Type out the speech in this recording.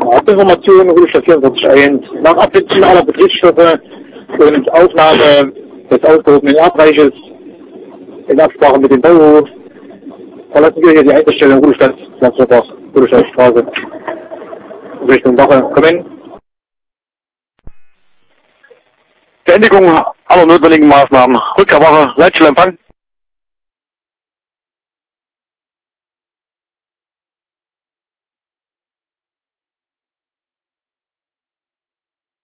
Hauptinformationen, Ruhestand 44.1. Nach Abwicklung aller Betriebsstoffe und Aufnahme des ausgehobenen Erdreiches in Absprache mit dem Bauhof verlassen wir hier die Einsatzstelle Ruhestand Landsberg, Ruhestandstraße Richtung Wache. Kommen. Beendigung aller notwendigen Maßnahmen. Rückkehrwache, Leitstellempfang.